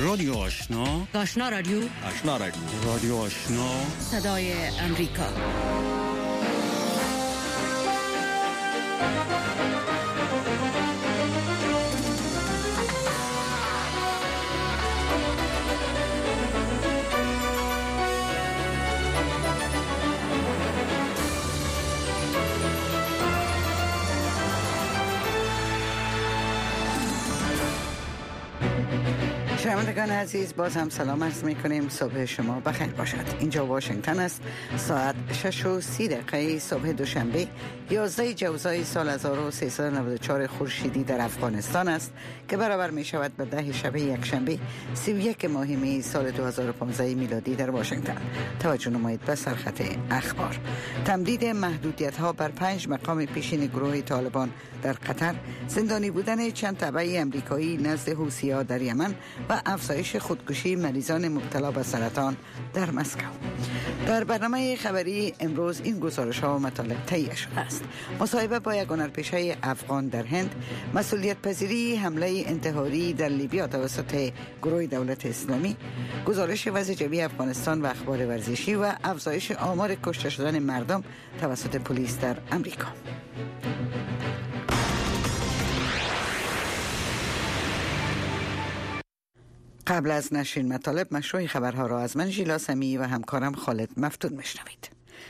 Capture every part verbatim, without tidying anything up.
رادیو آشنا، آشنا رادیو، آشنا رادیو، رادیو آشنا، صدای امریکا. شنوندگان عزیز، باز هم سلام عرض می کنیم. صبح شما بخیر باشد. اینجا واشنگتن است. ساعت شش و سی دقیقه صبح دوشنبه یازده جوزای سال هزار و سیصد و نود و چهار خورشیدی در افغانستان است که برابر می شود به ده شبه یک شنبه سی و یک ماه می سال دو هزار و پانزده میلادی در واشنگتن. توجه نمایید به سرخط اخبار. تمدید محدودیت ها بر پنج مقام پیشین گروه طالبان در قطر، زندانی بودن چند تبع امریکایی نزد حوثی‌ها در یمن و افزایش خودکشی مریضان مبتلا به سرطان در مسکو. در برنامه خبری امروز این گزارش ها و مطالب تهیه شده است. مصاحبه با یک هنرپیشه افغان در هند، مسئولیت پذیری حمله انتحاری در لیبیا توسط گروه دولت اسلامی، گزارش وضع جوی افغانستان و اخبار ورزشی و افزایش آمار کشته شدن مردم توسط پلیس در امریکا. قبل از نشرین مطالب مشروع خبرها را از من ژیلا سمی و همکارم خالد مفتون میشنوید.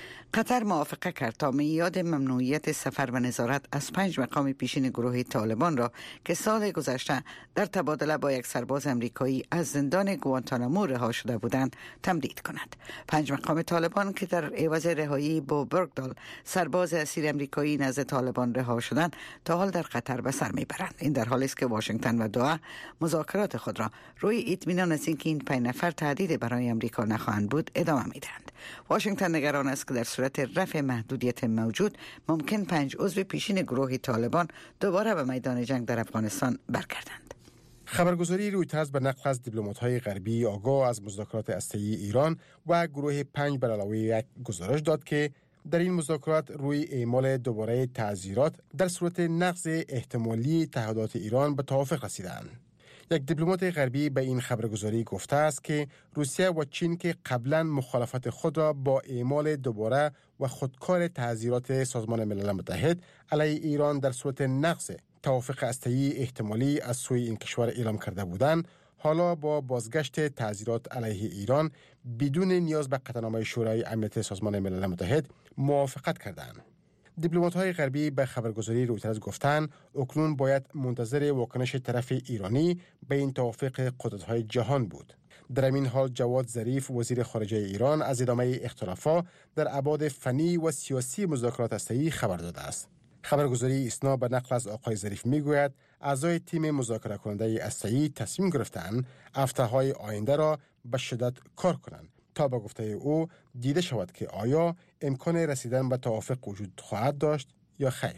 قطر موافقه کرد تا میعاد ممنوعیت سفر و نظارت از پنج مقام پیشین گروه طالبان را که سال گذشته در تبادله با یک سرباز امریکایی از زندان گوانتانامو رها شده بودند تمدید کند. پنج مقام طالبان که در عوض رهایی بو برگدال سرباز اسیر امریکایی نزد طالبان رها شدند تا حال در قطر به سر میبرند. این در حالی است که واشنگتن و دوحه مذاکرات خود را روی اطمینان از اینکه این پنج نفر تهدید برای امریکا نخواهند بود ادامه میدهند. واشنگتن نگران است که در صورت رفع محدودیت موجود ممکن پنج عضو پیشین گروه طالبان دوباره به میدان جنگ در افغانستان برگردند. خبرگزاری رویترز به نقل از دیپلمات‌های غربی آگاه از مذاکرات هسته‌ای ایران و گروه پنج بر علاوه یک گزارش داد که در این مذاکرات روی اعمال دوباره تعزیرات در صورت نقض احتمالی تعهدات ایران به توافق رسیدند. یک دیپلمات غربی به این خبرگزاری گفته است که روسیه و چین که قبلا مخالفت خود را با اعمال دوباره و خودکار تعزیرات سازمان ملل متحد علیه ایران در صورت نقض توافق هسته‌ای احتمالی از سوی این کشور اعلام کرده بودند، حالا با بازگشت تعزیرات علیه ایران بدون نیاز به قطعنامه شورای امنیت سازمان ملل متحد موافقت کردند. دیپلمات‌های غربی به خبرگزاری رویترز گفتند اکنون باید منتظر واکنش طرف ایرانی به این توافق قدرت‌های جهان بود. در این حال جواد ظریف وزیر خارجه ایران از ادامه اختلافات در ابعاد فنی و سیاسی مذاکرات هسته‌ای خبر داده است. خبرگزاری اسنا به نقل از آقای ظریف میگوید اعضای تیم مذاکره کننده هسته‌ای تصمیم گرفتند هفته‌های آینده را به شدت کار کنند تا به گفته او دیده شود که آیا امکان رسیدن به توافق وجود خواهد داشت یا خیر.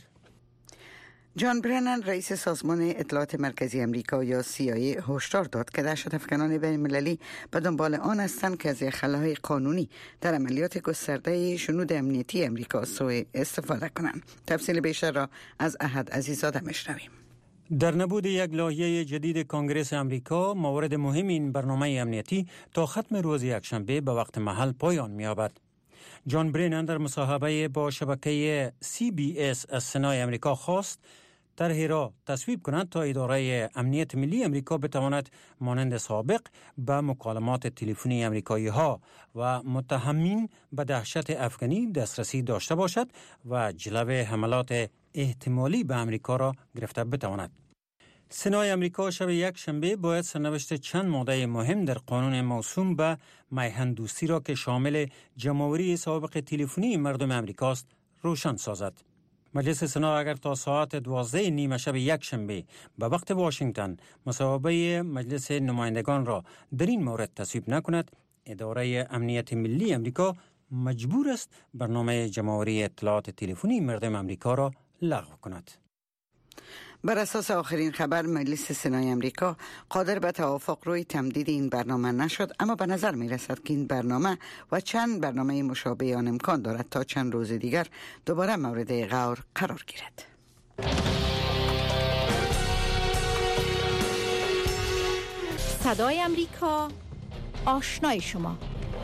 جان برنن رئیس سازمان اطلاعات مرکزی امریکا یا سی آی ای هشدار داد که دهشت افکنان بین المللی به دنبال آن هستند که از خلاهای قانونی در عملیات گسترده شنود امنیتی امریکا سوء استفاده کنند. تفصیل بیشتر را از احد عزیزاده میشنویم. در نبود یک لایحه جدید کانگرس امریکا، موارد مهم این برنامه امنیتی تا ختم روز یکشنبه به وقت محل پایان می‌یابد. جان برنن در مصاحبه با شبکه سی بی اس از سنای امریکا خواست طرحی را تصویب کند تا اداره امنیت ملی امریکا بتواند مانند سابق به مکالمات تلفنی امریکایی ها و متهمین به دهشت افغانی دسترسی داشته باشد و جلو حملات احتمالی به امریکا را گرفته بتواند. سنای امریکا شب یک شنبه باید سرنوشت چند ماده مهم در قانون موسوم به میهن دوستی را که شامل جمع‌آوری سوابق تلفنی مردم امریکاست روشن سازد. مجلس سنا اگر تا ساعت دوازده نیمه شب یک شنبه به وقت واشنگتن مصوبه مجلس نمایندگان را در این مورد تصویب نکند، اداره امنیت ملی امریکا مجبور است برنامه جمع‌آوری اطلاعات تلفنی مردم امریکا را لغو کند. بر اساس آخرین خبر مجلس سنای امریکا قادر به توافق روی تمدید این برنامه نشد، اما به نظر می رسد که این برنامه و چند برنامه مشابه آن امکان دارد تا چند روز دیگر دوباره مورد غور قرار گیرد. صدای امریکا، آشنای شما.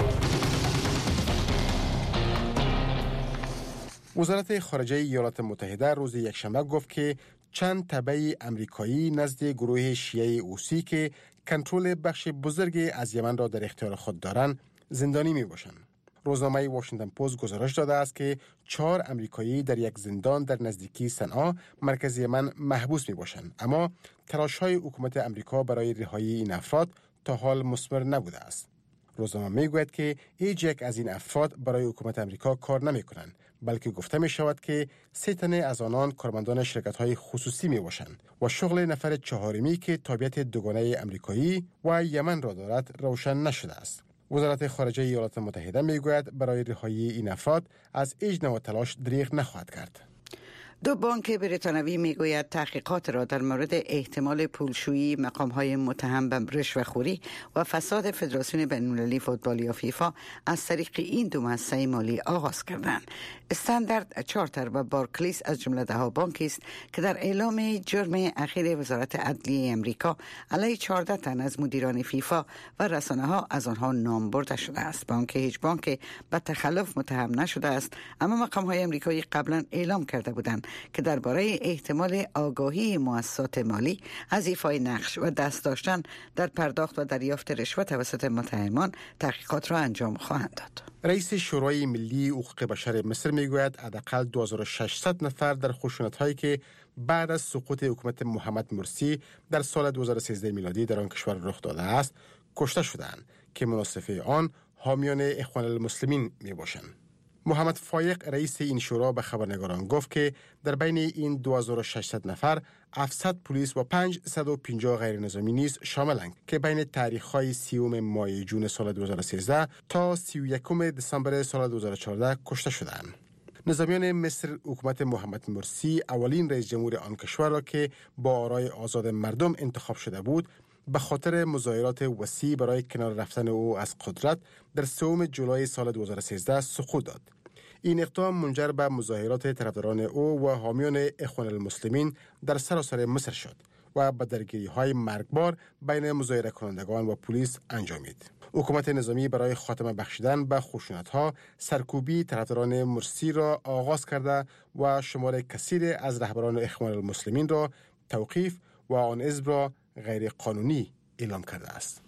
وزارت خارجه ایالات متحده روز یکشنبه گفت که چند تبع امریکایی نزد گروه شیعه حوثی که کنترل بخش بزرگی از یمن را در اختیار خود دارند زندانی می باشند. روزنامه واشنگتن پست گزارش داده است که چهار امریکایی در یک زندان در نزدیکی صنعا مرکز یمن محبوس می باشند، اما تلاش‌های حکومت امریکا برای رهایی این افراد تا حال مثمر نبوده است. روزنامه می گوید که هیچ یک از این افراد برای حکومت امریکا کار نمی کنند، بلکه گفته می شود که سه تن از آنان کارمندان شرکت‌های خصوصی می باشند و شغل نفر چهارمی که تابعیت دوگانه امریکایی و یمن را دارد روشن نشده است. وزارت خارجه ایالات متحده می گوید برای رهایی این افراد از هیچ نوع تلاش دریغ نخواهد کرد. دو بانک بریتانوی میگوید تحقیقات را در مورد احتمال پولشویی مقام‌های متهم به رشوه‌خوری و فساد فدراسیون بین‌المللی فوتبال یا فیفا از طریق این دو مؤسسه مالی آغاز کردند. استاندارد چارتر و بارکلیس از جمله ده‌ها بانکی است که در اعلام جرم اخیر وزارت عدلیه امریکا علیه چهارده تن از مدیران فیفا و رسانه‌ها از آنها نام برده شده است. بانک هیچ بانک به تخلف متهم نشده است، اما مقام‌های امریکایی قبلا اعلام کرده بودند که درباره احتمال آگاهی مؤسسات مالی از ایفای نقش و دست داشتن در پرداخت و دریافت رشوه توسط متهمان تحقیقات را انجام خواهند داد. رئیس شورای ملی حقوق بشر مصر میگوید حداقل دو هزار و ششصد نفر در خشونت‌هایی که بعد از سقوط حکومت محمد مرسی در سال دو هزار و سیزده میلادی در آن کشور رخ داده است کشته شدند که مناصفه آن حامیان اخوان المسلمین میباشند. محمد فایق رئیس این شورا به خبرنگاران گفت که در بین این دو هزار و ششصد نفر هفتصد پلیس و پانصد و پنجاه غیر نظامی نیز شاملند که بین تاریخ‌های سیوم ماه جون سال دو هزار و سیزده تا سی و یکم دسامبر سال دو هزار و چهارده کشته شدند. نظامیان مصر حکومت محمد مرسی اولین رئیس جمهور آن کشور را که با آرای آزاد مردم انتخاب شده بود به خاطر مظاهرات وسیع برای کنار رفتن او از قدرت در سوم جولای سال دو هزار و سیزده سقوط داد. این اقدام منجر به مظاهرات طرفداران او و حامیان اخوان المسلمین در سراسر مصر شد و به درگیری‌های مرگبار بین مظاهره کنندگان و پلیس انجامید. حکومت نظامی برای خاتمه بخشیدن به خشونت‌ها سرکوبی طرفداران مرسی را آغاز کرده و شمار کثیر از رهبران اخوان المسلمین را توقیف و آن حزب را غیر قانونی اعلام کرده است.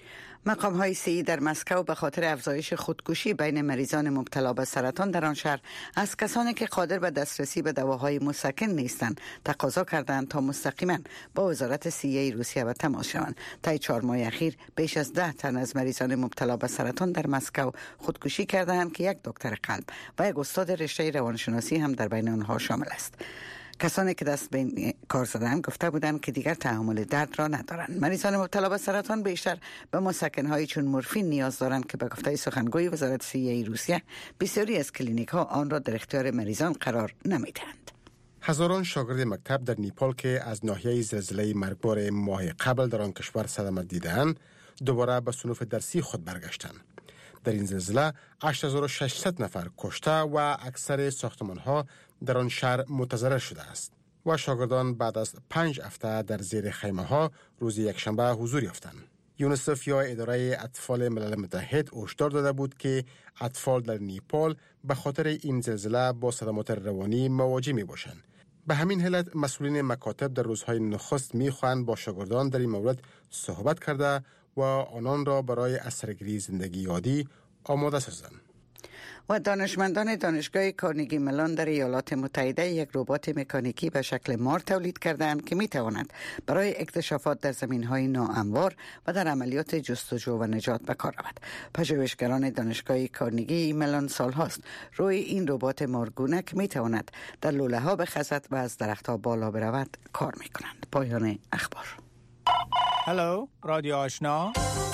مقام های سی در مسکو به خاطر افزایش خودکشی بین مریضان مبتلا به سرطان در آن شهر از کسانی که قادر به دسترسی به دواهای مسکن نیستند تقاضا کردند تا مستقیما با وزارت صحه روسیه و تماس شوند. طی چهار ماه اخیر بیش از ده تن از مریضان مبتلا به سرطان در مسکو خودکشی کردند که یک دکتر قلب و یک استاد رشته روانشناسی هم در بین آنها شامل است. کسانی که دست به این کار زدند گفته بودند که دیگر تحمل درد را ندارند. مریضان مبتلا به سرطان بیشتر به مسکن‌هایی چون مورفین نیاز دارند که به گفته سخنگوی وزارت صحه روسیه بسیاری از کلینیک‌ها آن را در اختیار مریضان قرار نمی‌دهند. هزاران شاگرد مکتب در نیپال که از ناحیه زلزله مرگبار ماه قبل در آن کشور صدمه دیدند دوباره به صنوف درسی خود برگشتند. در این زلزله هشت هزار و ششصد نفر کشته و اکثر ساختمان‌ها در آن شهر متضرر شده است و شاگردان بعد از پنج هفته در زیر خیمه‌ها روز یکشنبه حضور یافتند. یونیسف یا اداره اطفال ملل متحد هشدار داده بود که اطفال در نیپال به خاطر این زلزله با صدمات روانی مواجه می‌باشند. به همین علت مسئولین مکاتب در روزهای نخست می‌خواهند با شاگردان در این مورد صحبت کرده و آنان را برای اثرگیری زندگی یادی آماده سازند. و دانشمندان دانشگاه کارنگی ملان در ایالات متحده یک ربات مکانیکی به شکل مار تولید کردند که می تواند برای اکتشافات در زمین‌های ناهموار و در عملیات جستجو و نجات به کار رود. پژوهشگران دانشگاه کارنگی ملان سال‌هاست روی این ربات مارگونه که می تواند در لوله‌ها بخزد و از درخت‌ها بالا برود کار می کنند. پایان اخبار. هلو رادیو آشنا،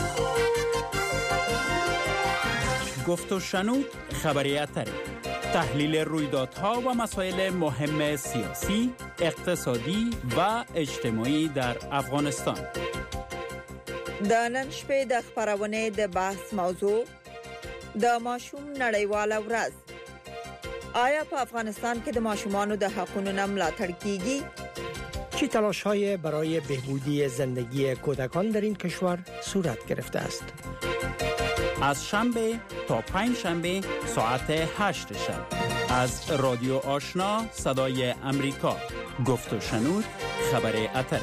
گفت و شنود خبریت، تحلیل رویدادها و مسائل مهم سیاسی، اقتصادی و اجتماعی در افغانستان. د نن شپې د خبرونه د بحث موضوع د ماشوم نړیواله ورځ. آیا په افغانستان کې د ماشومانو د حقوقو نه ملاتړ کیږي؟ چی تلاش‌های برای بهبودی زندگی کودکان در این کشور صورت گرفته است؟ از شنبه تا پنج شنبه ساعت هشت شب از رادیو آشنا صدای امریکا، گفت و شنود خبر اتره.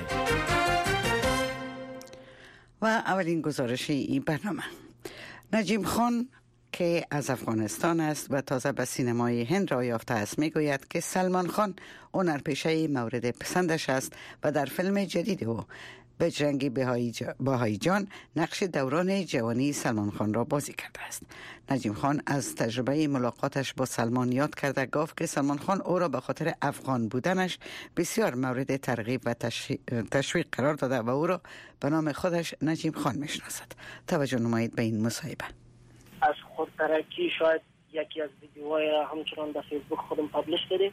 و اولین گزارش این برنامه. نجیم خان که از افغانستان است و تازه به سینمای هند را یافته است میگوید که سلمان خان هنرپیشه مورد پسندش است و در فیلم جدید او بجرنگی بهایی جان نقش دوران جوانی سلمان خان را بازی کرده است. نجیم خان از تجربه ملاقاتش با سلمان یاد کرده گفت که سلمان خان او را به خاطر افغان بودنش بسیار مورد ترغیب و تشویق قرار داده و او را به نام خودش نجیم خان میشناسد. توجه نمایید به این مصاحبه. از خود ترکی شاید یکی از ویدیوهای همچنان در فیسبوک خودم پابلش کردیم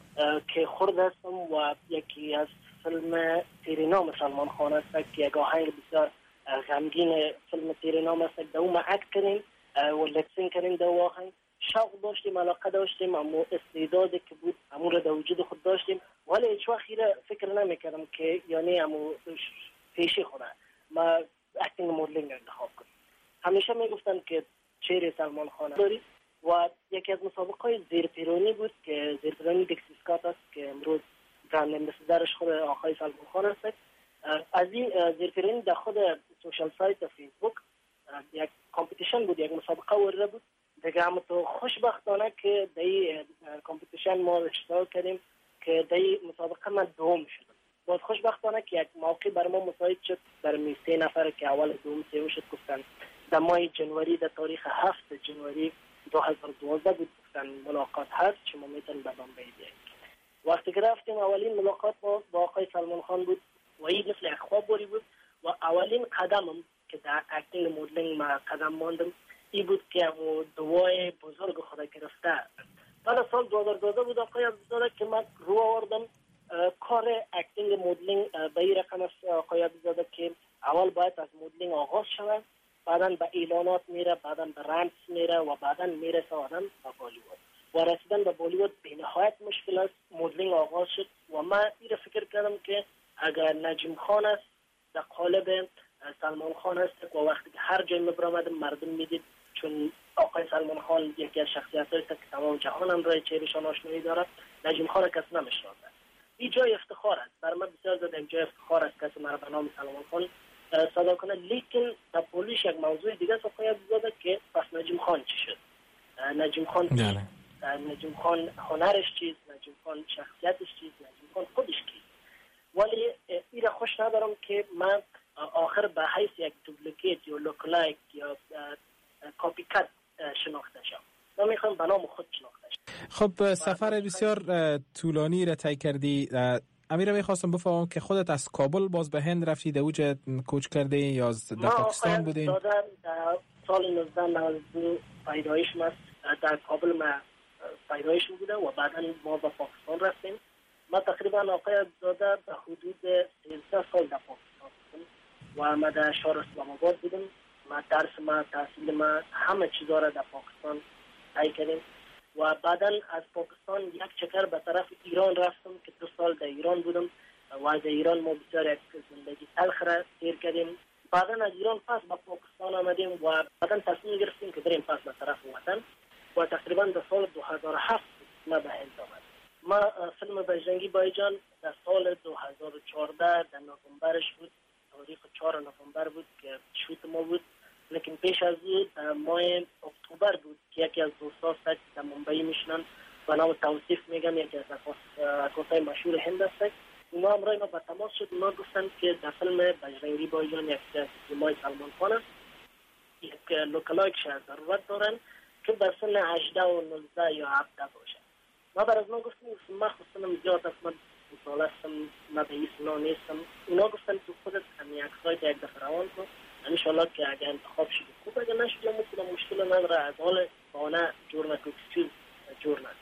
که خورد هستم و یکی از فیلم تیرینام سلمان خان است که یک آهنگ بسیار غمگین فیلم تیرینام است در اون ما اکت کردیم و لپسینگ کردیم در آهنگ. شوق داشتیم، علاقه داشتیم، اما استعدادی که بود امور را در وجود خود داشتیم، ولی هیچ وقت فکر نمیکردم که یعنی امو پیشی خودم ما اکتینگ مدلینگ انتخاب کنیم. همیشه میگفتن که چهره سلمان خان دارید و یکی از مسابقه زیر پیرانی بود که زیر پیرانی دکسیسکات است که امروز برند امبسادرش خود آقای سلمان خان است. از این زیر پیرانی در خود سوشال سایت فیسبوک یک کامپیتیشن بود، یک مسابقه ورده بود دیگه. هم تو خوشبختانه که در این کامپیتیشن ما اشتراک کردیم که در این مسابقه من دوم شدم. باز خوشبختانه که یک موقع بر ما مساعد شد، در می سه نفر که اول دوم سوم شد گفتن در ماه جنوری در تاریخ هفت جنوری دو هزار و دوازده بود گفتن ملاقات هست شما میتونید به بامبی بیایید. وقتی که رفتیم اولین ملاقات با با آقای سلمان خان بود و این مثل یک خواب باری بود و اولین قدمم که در اکتینگ مدلینگ ما قدم ماندم این بود که امو دوای بزرگ خدا گرفته. بعد از سال دو هزار و دوازده بود آقای عبدالزاده که من رو آوردم کار اکتینگ مدلینگ به این رقم است آقای عبدالزاده که اول باید از مدلینگ آغاز شود، بعداً به اعلانات میره، بعداً به رمز میره و بعداً میرسه آدم به بالیوود. و رسیدن به بالیوود به نهایت مشکل است. مدلینگ آغاز شد و من این را فکر کردم که اگر نجیم خان است در قالب سلمان خان است و وقتی که هر جای میبرامد مردم میدید چون آقای سلمان خان یکی از شخصیت‌های است که تمام جهان هم رای چهرهشان آشنایی دارد، نجیم خان کس نمیشناسد. این جای افتخار است برای من، بسیار زیاد جای افتخار است کسی مرا به نام سلمان خان صدا کنه. لیکن در پولیش یک موضوع دیگه است آقای عبدالزاده که پس نجیم خان چی شد؟ نجیم خان چی؟ نجیم خان هنرش چیست؟ نجیم خان شخصیتش چیست؟ نجیم خان خودش کیست؟ ولی این را خوش ندارم که من آخر به حیث یک دوبلیکیت یا لوکلایک یا کاپی کات شناخته شم. من میخوام به نام خود شناخته شم. خب سفر بسیار طولانی را طی کردی. امیر میخواستم بفهمم که خودت از کابل باز به هند رفتی، در اوج کوچ کرده یا در پاکستان بودین؟ ما در سال نوزده نود و دو پیدایش ما در کابل ما پیدایش بوده و بعدا ما به پاکستان رفتیم. ما تقریبا آقای عبدالزاده به حدود سیزده سال در پاکستان بودم و ما در شهر اسلام آباد بودم. ما درس ما تحصیل ما همه چیزا را در پاکستان طی کردیم و بعدا از پاکستان یک چکر به طرف ایران رفتم که دو سال در ایران بودم و از ایران ما بسیار یک زندگی تلخ را سیر کردیم. بعدا از ایران پس به پاکستان آمدیم و بعدا تصمیم گرفتیم که بریم پس به طرف وطن و تقریبا در سال دو هزار و هفت ما به هند آمدیم. ما فیلم بجرنگی بهایی جان در سال دو هزار و چهارده در نوامبرش بود، تاریخ چهار نوامبر بود که شوت ما بود. لیکن پیش از او در ماه اکتبر بود که یکی از دوستان است در ممبئی میشنن به نام توصیف میگم، یکی از عکاسای مشهور هند است. اونا همراه ما به تماس شد. اونا گفتن که در فیلم بجرنگی بهایی جان یک سینمای سلمان خان است، یک لوکلایک شاید ضرورت دارن که در سن هجده و نوزده یا هفده باشه. ما بر از ما گفتیم ما خواستم زیاد است، من مسئول هستم، ما به این سنا نیستم. اونا گفتن تو خودت همی عکسای یک دفعه روان کن، انشالله که اگر انتخاب شد خوب، اگر نشد مثلا مشکل نداره، از حال بانه جور نکن چیز جور نکن.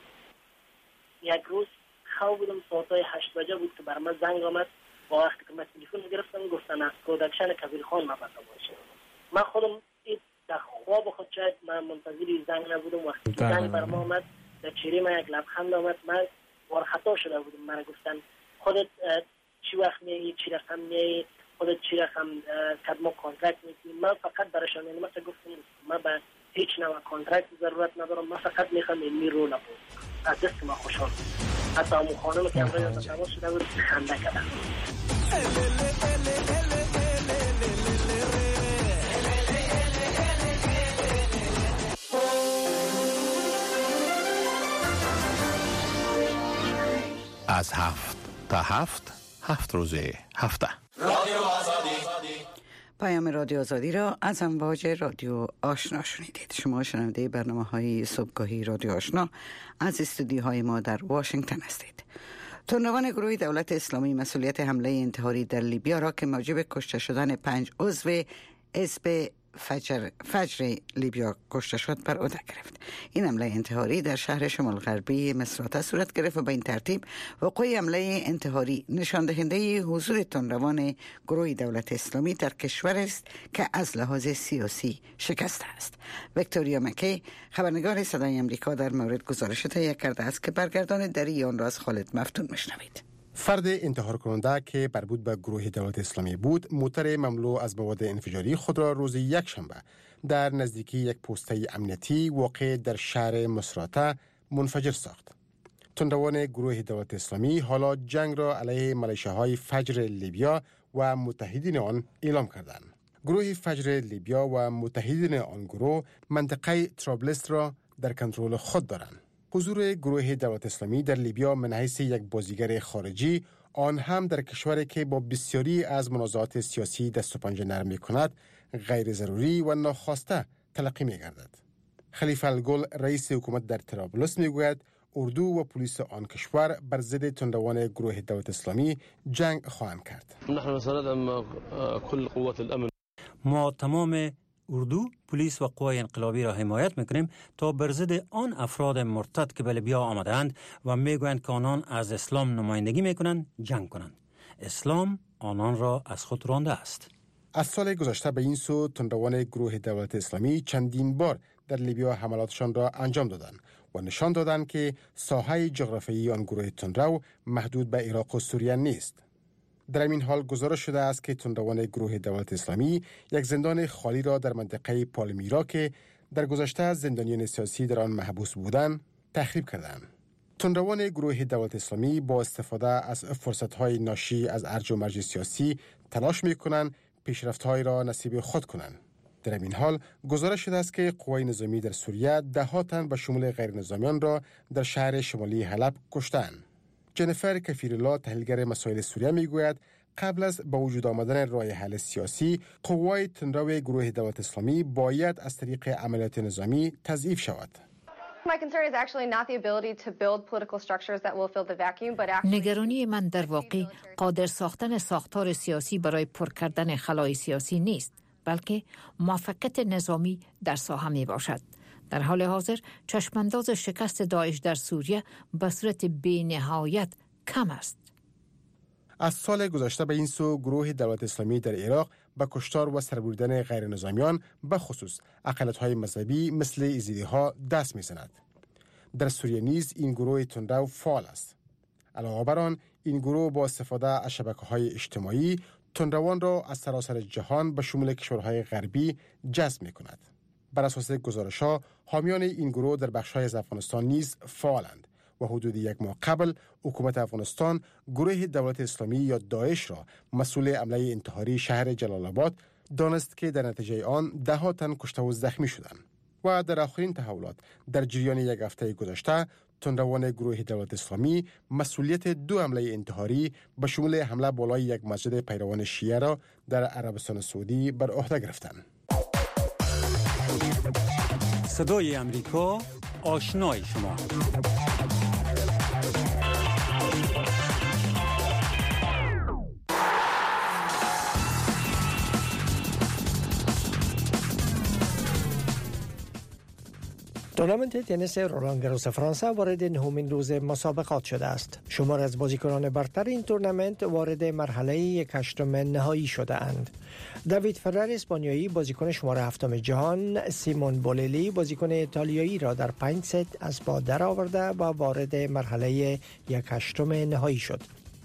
یک روز خواب بودم ساعتای هشت بجه بود که بر من زنگ آمد و وقتی که من تلفن گرفتم گفتن از پرودکشن کبیر خان ما بتا باشه. من خودم در خواب خود شاید من منتظری زنگ نبودم. وقتی که زنگ بر ما آمد در چهره من یک لبخند آمد. من وارخطا شده بودم. من گفتن خودت چی وقت میایی، چی رقم میایی، خودت چی رقم کدما کانترکت میکنی. من فقط برایشان یعنی مثلا گفتم من به هیچ نوع کانترکت ضرورت ندارم، من فقط میخوام این رو نبود از دست من خوشحال. حتی همون خانم که امروز از تماس شده بود خنده کردن. از هفت تا هفت هفت روزه هفته رادیو آزادی. پیام رادیو آزادی را از امواج رادیو آشنا شنیدید. شما شنونده برنامه های صبحگاهی رادیو آشنا از استودیوهای ما در واشنگتن هستید. تندروان گروه دولت اسلامی مسئولیت حمله انتحاری در لیبیا را که موجب کشته شدن پنج عضو حزب فجر فجر لیبیا کشته شد بر عهده گرفت. این حمله انتحاری در شهر شمال غربی مصراته صورت گرفت و به این ترتیب وقوع حمله انتحاری نشان دهنده حضور تندروان گروه دولت اسلامی در کشور است که از لحاظ سیاسی شکسته است. ویکتوریا مکی خبرنگار صدای آمریکا در مورد گزارش تهیه کرده است که برگردان دری آن را از خالد مفتون میشنوید. فرد انتحار کننده که مربوط به گروه دولت اسلامی بود، موتر مملو از مواد انفجاری خود را روز یک شنبه در نزدیکی یک پوسته امنیتی واقع در شهر مصراته منفجر ساخت. تندروان گروه دولت اسلامی حالا جنگ را علیه ملیشه‌های فجر لیبیا و متحدین آن اعلام کردند. گروه فجر لیبیا و متحدین آن گروه منطقه ترابلس را در کنترل خود دارند. حضور گروه دولت اسلامی در لیبیا من حیث یک بازیگر خارجی، آن هم در کشوری که با بسیاری از منازعات سیاسی دست و پنجه نرم می‌کند، غیر ضروری و ناخواسته تلقی می‌گردد. خلیفه الگل رئیس حکومت در طرابلس می‌گوید اردو و پلیس آن کشور بر ضد تندروان گروه دولت اسلامی جنگ خواهند کرد. ما تمام اردو، پلیس و قوای انقلابی را حمایت میکنیم تا بر ضد آن افراد مرتد که به لیبیا آمدند و میگویند که آنان از اسلام نمایندگی میکنند جنگ کنند. اسلام آنان را از خود رانده است. از سال گذشته به این سو تندروان گروه دولت اسلامی چندین بار در لیبیا حملاتشان را انجام دادند و نشان دادند که ساحه جغرافیایی آن گروه تندرو محدود به عراق و سوریه نیست. در این حال گزارش شده است که تندروان گروه دولت اسلامی یک زندان خالی را در منطقه پالمیرا که در گذشته زندانیان سیاسی در آن محبوس بودند تخریب کردند. تندروان گروه دولت اسلامی با استفاده از فرصت‌های ناشی از ارج و مرج سیاسی تلاش می‌کنند پیشرفت‌های را نصیب خود کنند. در این حال گزارش شده است که قوای نظامی در سوریه ده ها تن به شمول غیر نظامیان را در شهر شمالی حلب کشتند. جنیفر کفیرالله تحلیلگر مسائل سوریه میگوید قبل از با وجود آمدن راه حل سیاسی، قوای تندرو گروه دولت اسلامی باید از طریق عملیات نظامی تضعیف شود. نگرانی من در واقع قادر ساختن ساختار سیاسی برای پر کردن خلای سیاسی نیست، بلکه موفقیت نظامی در ساحه می باشد. در حال حاضر چشمانداز شکست داعش در سوریه به صورت بی‌نهایت کم است. از سال گذشته به این سو گروه دولت اسلامی در عراق به کشتار و سربریدن غیر نظامیان به خصوص اقلیت‌های مذهبی مثل یزیدی‌ها دست می‌زند. در سوریه نیز این گروه تندرو فعال است. علاوه بر آن، این گروه با استفاده از شبکه‌های اجتماعی تندروان را از سراسر جهان به شمول کشورهای غربی جذب می‌کند. بر اساس گزارش‌ها، حامیان این گروه در بخش‌های از افغانستان نیز فعالند و حدود یک ماه قبل حکومت افغانستان گروه دولت اسلامی یا داعش را مسئول حمله انتحاری شهر جلال آباد دانست که در نتیجه آن ده ها تن کشته و زخمی شدند. و در آخرین تحولات در جریان یک هفته گذشته، تندروان گروه دولت اسلامی مسئولیت دو حمله انتحاری به شمول حمله بالای یک مسجد پیروان شیعه را در عربستان سعودی بر عهده گرفتند. صدای امریکا، آشنای شما. تورنمنت تنیس رولان گاروس فرانسه وارد نهمین روز مسابقات شده است. شمار از بازیکنان برتر این تورنمنت وارد مرحله یک هشتم نهایی شده اند. دیوید فرر اسپانیایی بازیکن شماره هفتم جهان، سیمون بوللی بازیکن ایتالیایی را در پنج ست از پا درآورده و وارد مرحله یک هشتم نهایی شد.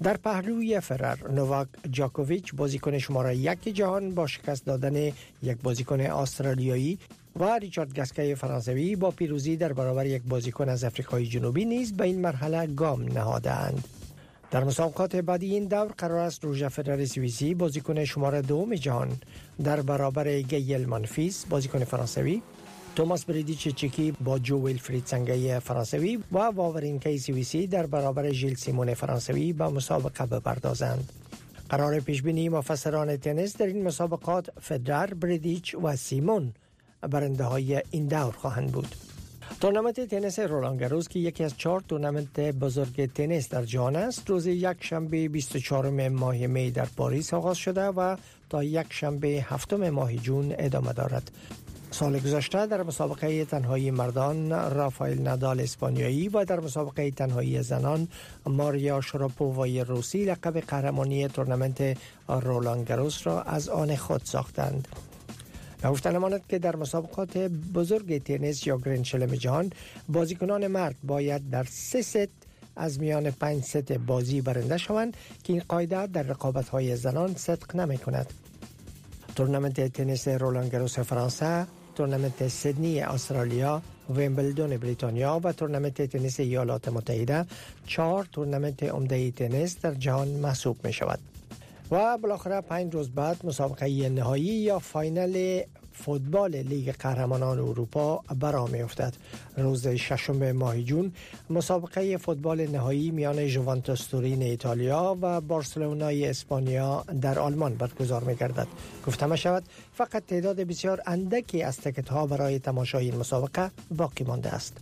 در پهلوی فرر نوواک جاکوویچ بازیکن شماره یک جهان با شکست دادن یک بازیکن استرالیایی و ریچارد گاسکه فرانسوی با پیروزی در برابر یک بازیکن از آفریقای جنوبی نیز به این مرحله گام نهادند. در مسابقات بعدی این دور قرار است روژر فدرر سوئیسی بازیکن شماره دوم جهان در برابر گیل منفیس بازیکن فرانسوی، توماس بریدیچ چکی با جو ویلفرید سنگای فرانسوی و واورینکی سوئیسی در برابر ژیل سیمون فرانسوی به مسابقه بپردازند. قرار پیشبینی مفسران تنیس در این مسابقات فدرر، بریدیچ و سیمون برنده های این دور خواهند بود. تورنمنت تنیس رولان گاروس که یکی از چهار تورنمنت بزرگ تنیس در جهان است، روز یک شنبه بیست و چهارم ماه می در پاریس آغاز شده و تا یک شنبه هفتم ماه جون ادامه دارد. سال گذشته در مسابقه تنهایی مردان رافائل نادال اسپانیایی و در مسابقه تنهایی زنان ماریا شراپووای روسی لقب قهرمانی تورنمنت رولان گاروس را از آن خود ساختند. گفتن ماند که در مسابقات بزرگ تنیس یا گرند چلم جهان بازیکنان مرد باید در سه ست از میان پنج ست بازی برنده شوند که این قاعده در رقابت‌های زنان صدق نمی‌کند. تورنمنت تنیس رولان گاروس فرانسه، تورنمنت سیدنی استرالیا، ویمبلدون بریتانیا و تورنمنت تنیس ایالات متحده چهار تورنمنت عمده تنیس در جهان محسوب می شود. و بالاخره پنج روز بعد مسابقه نهایی یا فاینال فوتبال لیگ قهرمانان اروپا برا می افتد. روز ششم ماه جون مسابقه فوتبال نهایی میان ژوونتوس تورین ایتالیا و بارسلونای اسپانیا در آلمان برگزار می گردد. گفته می شود فقط تعداد بسیار اندکی از تیکت ها برای تماشای این مسابقه باقی مانده است.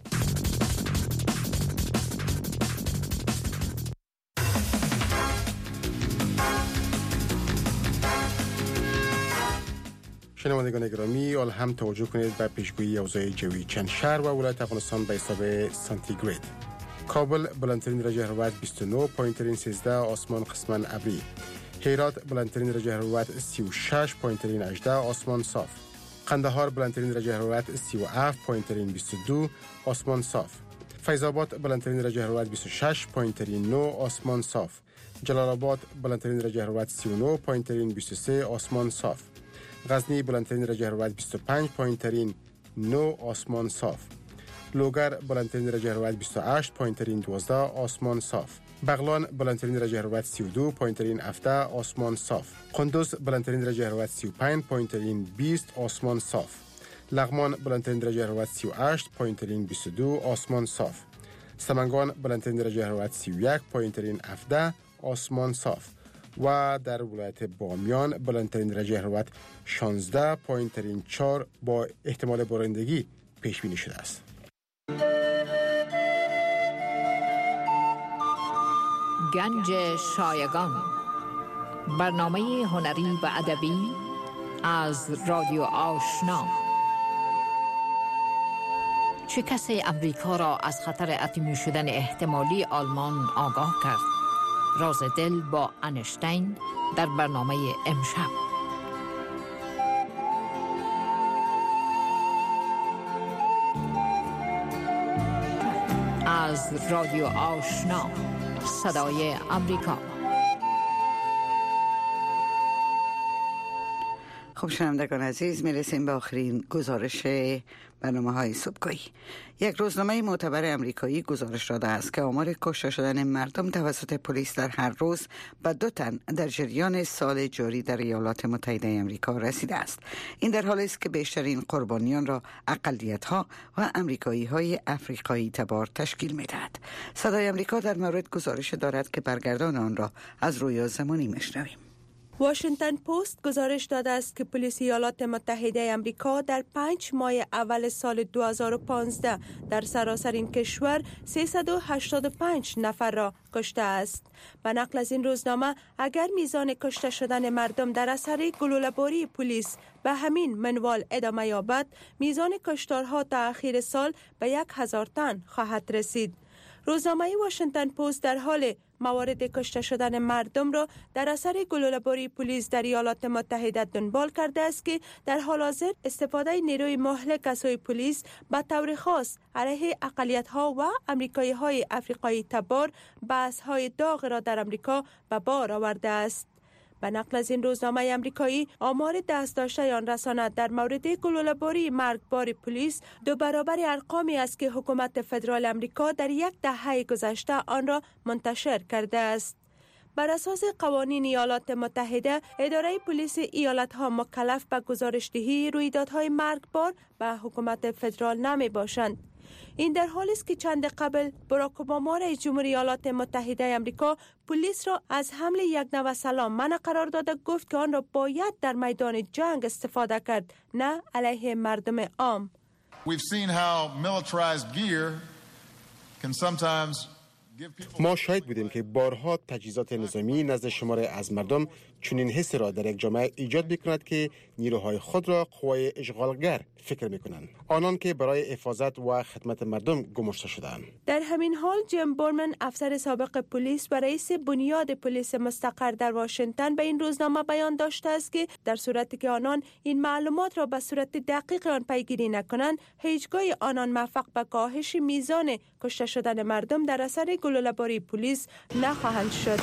شنوندگان گرامی، آل هم توجه کنید به پیشگویی اوضاع جوی چند شهر و ولایت افغانستان به حساب سانتیگراد. کابل بلندترین درجه حرارت بیست و نه، پایینترین سیزده، آسمان قسما ابری. هرات بلندترین درجه حرارت سی و شش، پایینترین هجده، آسمان صاف. قندهار بلندترین درجه حرارت سی و هفت، پایینترین بیست و دو، آسمان صاف. فیض آباد بلندترین درجه حرارت بیست و شش، پایینترین نه، آسمان صاف. جلال آباد بلندترین درجه حرارت سی و نه، پایینترین بیست و سه، آسمان صاف. غزنی بلندترین درجه حرارت بیست و پنج، پایینترین نه، آسمان صاف. لوگر بلندترین درجه حرارت بیست و هشت، پایینترین دوازده، آسمان صاف. بغلان بلندترین درجه حرارت سی و دو، پایینترین هفده، آسمان صاف. قندوز بلندترین درجه حرارت سی و پنج، پایینترین بیست، آسمان صاف. لغمان بلندترین درجه حرارت سی و هشت، پایینترین بیست و دو، آسمان صاف. سمنگان بلندترین درجه حرارت سی و یک، پایینترین هفده، آسمان صاف. و در ولایت بامیان بلندترین درجه حرارت شانزده، پایینترین چهار با احتمال بارندگی پیش بینی شده است. گنج شایگان، برنامه هنری و ادبی از رادیو آشنا. چه کسی امریکا را از خطر اتمی شدن احتمالی آلمان آگاه کرد؟ راز دل با انشتین در برنامه امشب. از رادیو آشنا، صدای امریکا. خب شنوندگان عزیز، میرسیم به آخرین گزارش برنامه های صبحگاهی. یک روزنامه معتبر امریکایی گزارش داده است که آمار کشته شدن مردم توسط پلیس در هر روز به دو تن در جریان سال جاری در ایالات متحده آمریکا رسیده است. این در حالی است که بیشترین قربانیان را اقلیت ها و امریکایی های افریقایی تبار تشکیل می دهد. صدای امریکا در مورد گزارش دارد که برگردان آن را از رویا زمانی میشنویم. واشنگتن پست گزارش داده است که پلیس ایالات متحده آمریکا در پنج ماه اول سال دو هزار و پانزده در سراسر این کشور سیصد و هشتاد و پنج نفر را کشته است. به نقل از این روزنامه، اگر میزان کشته شدن مردم در اثر گلوله‌باری پلیس به همین منوال ادامه یابد، میزان کشتارها تا اخیر سال به یک هزار تن خواهد رسید. روزنامه واشنگتن پست در حال موارد کشته شدن مردم را در اثر گلوله‌باری پلیس در ایالات متحده دنبال کرده است که در حال حاضر استفاده نیروی مهلک از سوی پلیس به طور خاص علیه اقلیت‌ها و آمریکایی‌های افریقایی تبار بحث‌های داغ را در آمریکا به بار آورده است. به نقل از این روزنامه امریکایی، آمار دست داشته آن رساند در مورد گلوله‌باری مرگبار پلیس دو برابر ارقامی است که حکومت فدرال امریکا در یک دهه گذشته آن را منتشر کرده است. بر اساس قوانین ایالات متحده، اداره پلیس ایالت‌ها مکلف به گزارش‌دهی رویدادهای مرگبار به حکومت فدرال نمی باشند. این در حالی است که چند قبل باراک اوباما رئیس جمهور ایالات متحده آمریکا پلیس را از حمله یک نوع سلاح منع قرار داده، گفت که آن را باید در میدان جنگ استفاده کرد، نه علیه مردم عام. We've seen how militarized gear can sometimes ما شاهد بودیم که بارها تجهیزات نظامی نزد شمار از مردم چنین حس را در یک جامعه ایجاد می‌کند که نیروهای خود را قوای اشغالگر فکر می‌کنند، آنان که برای حفاظت و خدمت مردم گماشته شدند. در همین حال جیم بورمن، افسر سابق پلیس و رئیس بنیاد پلیس مستقر در واشنگتن، به این روزنامه بیان داشته است که در صورتی که آنان این معلومات را به صورت دقیق آن پیگیری نکنند، هیچگاه آنان موفق به کاهش میزان کشته شدن مردم در اثر گلوله‌باری پلیس نخواهند شد.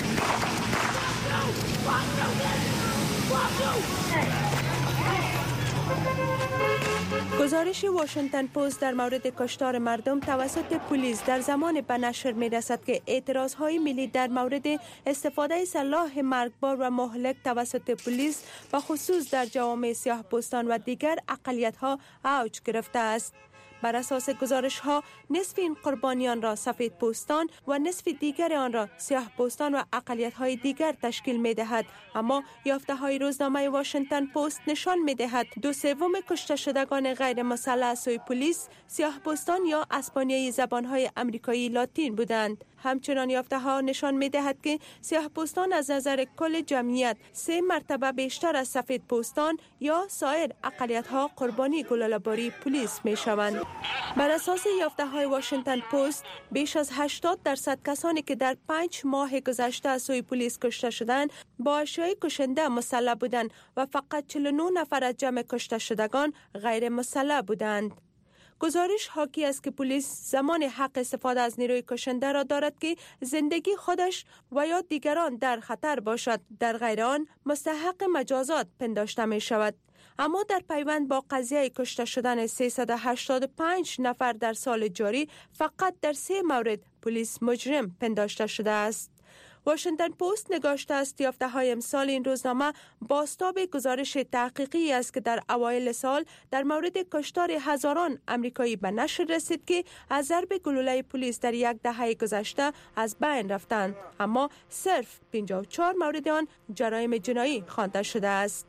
گزارش واشنگتن پست در مورد کشتار مردم توسط پلیس در زمان به نشر می رسد که اعتراضهای ملی در مورد استفاده سلاح مرگبار و مهلک توسط پلیس و خصوص در جوامع سیاه‌پوستان و دیگر اقلیت‌ها اوج گرفته است. بر اساس گزارش ها، نصف این قربانیان را سفید پوستان و نصف دیگر آن را سیاه پوستان و اقلیت های دیگر تشکیل می دهد. اما یافته های روزنامه واشنگتن پست نشان می دهد دو سوم کشته شدگان غیر مسلح سوی پلیس سیاه پوستان یا اسپانیایی زبان های امریکایی لاتین بودند. همچنان یافته ها نشان می دهد که سیاه پوستان از نظر کل جمعیت سه مرتبه بیشتر از سفید پوستان یا سایر اقلیت ها قربانی گلوله‌باری پلیس می شوند. بر اساس یافته های واشنگتن پست، بیش از هشتاد درصد کسانی که در پنج ماه گذشته از سوی پلیس کشته شدند با اشیاء کشنده مسلح بودند و فقط چهل و نه نفر از جمع کشته شدگان غیر مسلح بودند. گزارش حاکی است که پلیس زمان حق استفاده از نیروی کشنده را دارد که زندگی خودش و یا دیگران در خطر باشد، در غیر آن مستحق مجازات پنداشته می شود. اما در پیوند با قضیه کشته شدن سیصد و هشتاد و پنج نفر در سال جاری، فقط در سه مورد پلیس مجرم پنداشته شده است. واشنگتن پست نگاشته است یافته های امسال این روزنامه بازتاب گزارش تحقیقی است که در اوایل سال در مورد کشتار هزاران امریکایی به نشر رسید که از ضرب گلوله پلیس در یک دهه گذشته از بین رفتند، اما صرف پنجاه و چهار مورد آن جرایم جنایی خوانده شده است.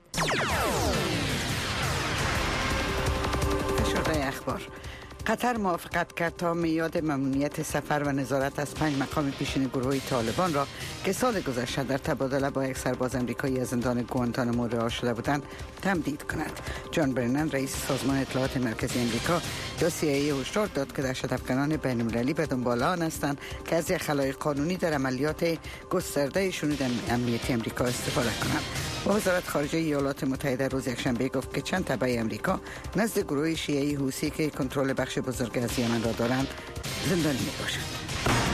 شده اخبار. قطر موافقت کرد تا میعاد ممنوعیت سفر و نظارت از پنج مقام پیشین گروه طالبان را که سال گذشته در تبادله با یک سرباز امریکایی از زندان گوانتانامو رها شده بودند تمدید کند. جان برنن، رئیس سازمان اطلاعات مرکزی امریکا یا سی آی ای هشدار داد که دهشت‌افکنان بین‌المللی به دنبال آن هستند که از یک خلای قانونی در عملیات گسترده شنود امنیتی امریکا استفاده کنند. وزارت خارجه ایالات متحده روز یکشنبه گفت که چند تبع امریکا نزد گروه شیعی حوثی که کنترل بخش بزرگ از یمن را دارند زندانی میباشند.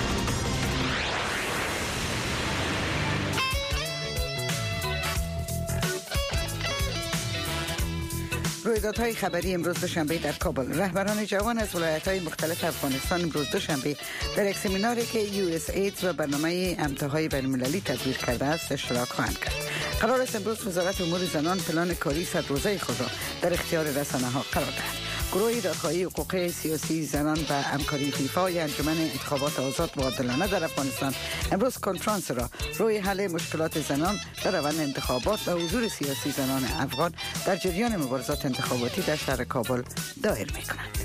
رویدادهای خبری امروز دوشنبه در کابل. رهبران جوان از ولایت‌های مختلف افغانستان امروز دوشنبه در یک سمیناری که یو اس ایدز و برنامه امتحان‌های بین‌المللی تدبیر کرده است اشتراک خواهند کرد. قرار است امروز وزارت امور زنان پلان کاری صد روزه خود را در اختیار رسانه‌ها قرار دهد. گروه دادخواهی حقوق سیاسی زنان و همکاری فیفا یا انجمن انتخابات آزاد و عادلانه در افغانستان امروز کنفرانس را روی حل مشکلات زنان در روند انتخابات و حضور سیاسی زنان افغان در جریان مبارزات انتخاباتی در شهر کابل دایر می‌کنند.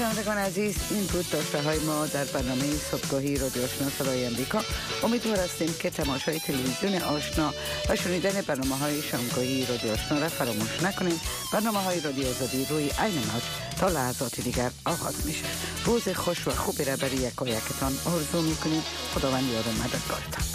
شنوندگان عزیز، این بود داشته های ما در برنامه صبحگاهی رادیو آشنا صدای امریکا. امیدوار هستیم که تماشای تلویزیون آشنا و شنیدن برنامه های شامگاهی رادیو آشنا را فراموش نکنید. برنامه های رادیو آزادی روی عین موج تا لحظات دیگر آغاز میشه. روز خوش و خوبی را برای یکایکتان آرزو میکنیم. خداوند یار و مددگارتان.